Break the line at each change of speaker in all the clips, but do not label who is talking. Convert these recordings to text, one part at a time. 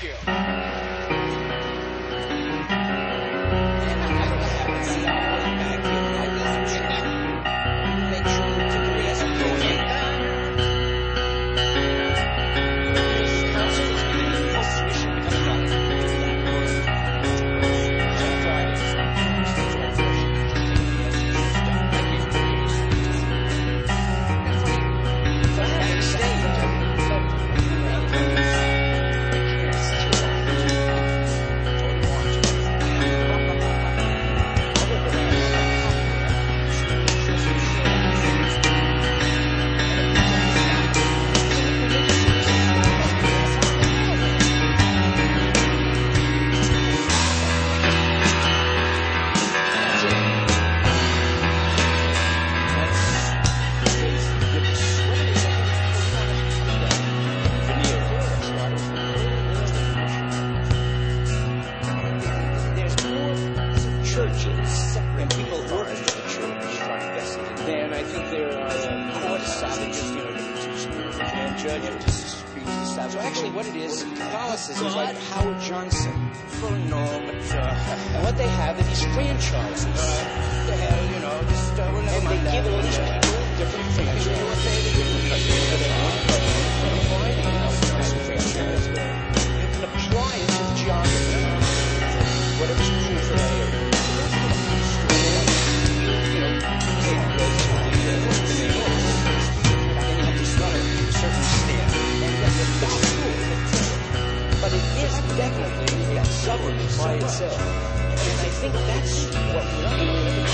you. So actually what it is, Catholicism is like Howard Johnson. Well, no, but what they have are these franchises. The hell, you know, just and they give all these people different franchises. They can apply it to the geography. Whatever's true for that area. But it is definitely a government by itself. And I think that's what we're doing.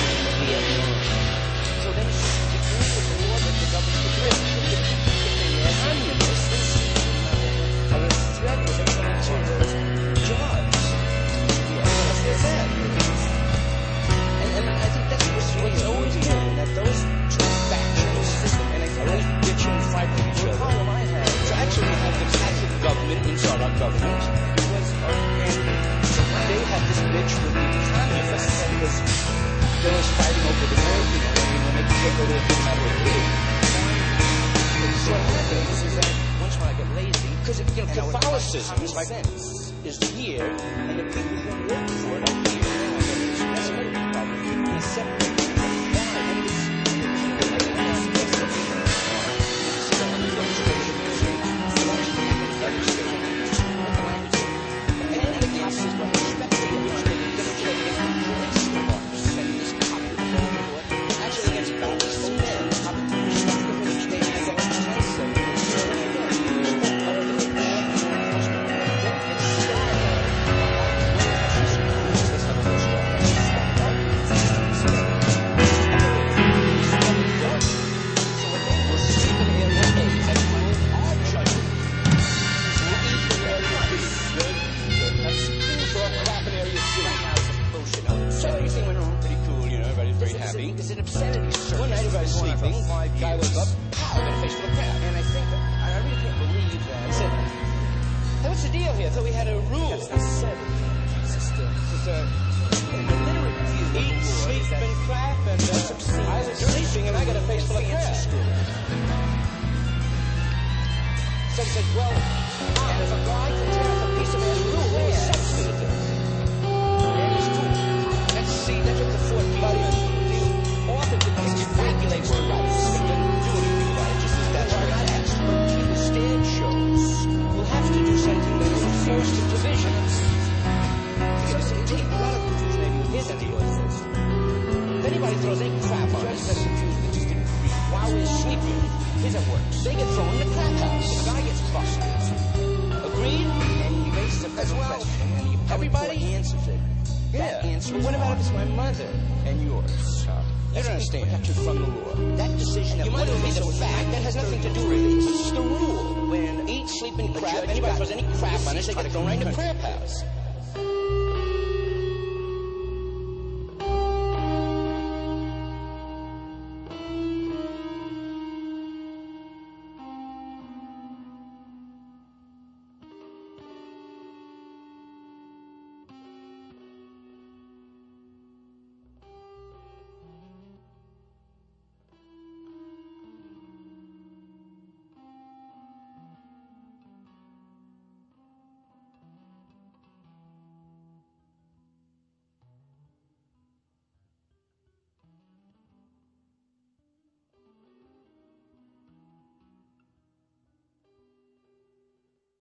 So then you agree with the law that the government is rich. The communists are a threat to jobs. What's that? And I think that's what's always been, that those two factions, and I think bitch and fight with each other. The problem I have is actually we have the Catholic government inside our government, because they have this bitch with the communists, because they're always fighting over the world, you know, when they take over the no matter what it is. So what happens is that once when I get lazy, because Catholicism is here, and the people who are working for it are here. That's another problem. They separate.